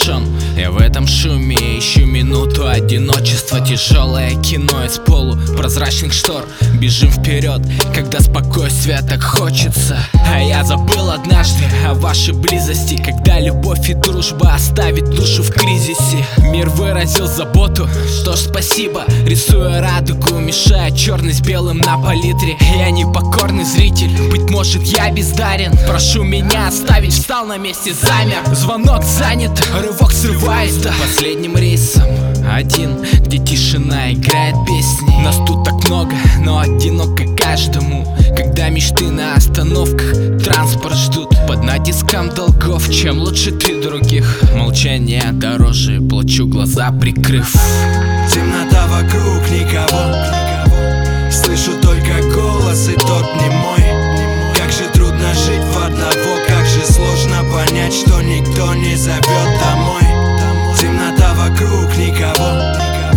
опустошен. Я в этом шуме ищу минуту одиночества. Тяжелое кино из полупрозрачных штор. Бежим вперед, когда спокойствия так хочется. А я забыл однажды о вашей близости, когда любовь и дружба оставит душу в кризисе. Мир выразил заботу, что ж спасибо. Рисуя радугу, мешая черный с белым на палитре. Я непокорный зритель, быть может я бездарен. Прошу меня оставить, встал на месте, замер. Звонок занят, рывок срываюсь до последним рейсом. Один, где тишина играет песни. Нас тут так много, но одиноко каждому. Когда мечты на остановках транспорт ждут под натиском долгов. Чем лучше ты других, молчание дороже, плачу глаза прикрыв. Темнота вокруг, никого. Слышу только голос, и тот не мой. Как же трудно жить в одного, как же сложно понять, что никто не зовет домой. Темнота вокруг, никого.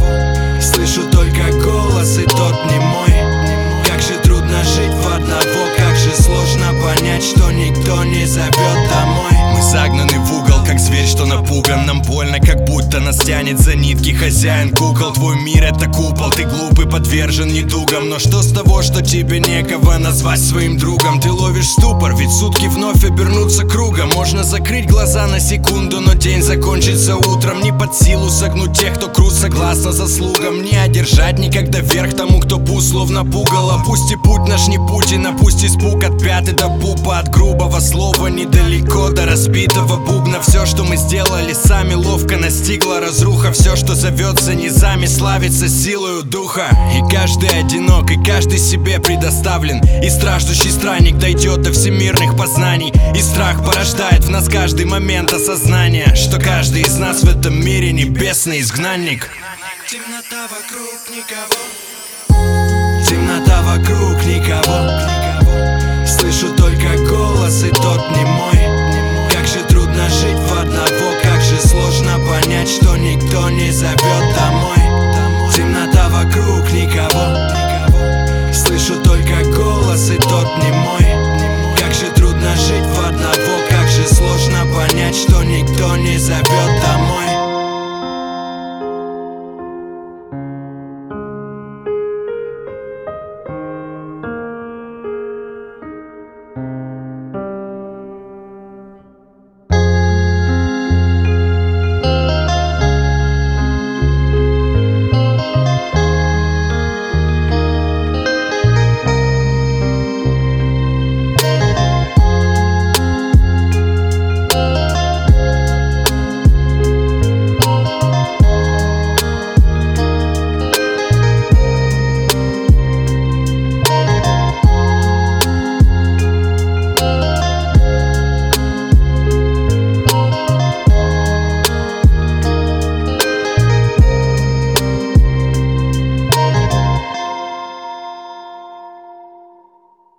Слышу только голос, и тот не мой. Как же трудно жить в одного, как же сложно понять, что никто не зовет домой. Мы загнаны в угол, как зверь, что напуган. Нам больно, как будто нас тянет за нитки хозяин кукол. Твой мир — это купол, ты глупый, подвержен недугам. Но что с того, что тебе некого назвать своим другом? Ты ловишь ступор, ведь сутки вновь обернутся кругом. Можно закрыть глаза на секунду, но день закончится утром. Не под силу согнуть тех, кто крут согласно заслугам. Не одержать никогда верх тому, кто пуст словно пугало. Пусть и путь наш не Путина, пусть испуг от пяты до пупа. От грубого слова недалеко до разбитого бубна. Все, что мы сделали сами, ловко настигла разруха. Все, что зовется низами, славится силою духа. И каждый одинок, и каждый себе предоставлен. И страждущий странник дойдет до всемирных познаний. И страх порождает в нас каждый момент осознания, что каждый из нас в этом мире небесный изгнанник. Темнота вокруг, никого. Темнота вокруг, никого.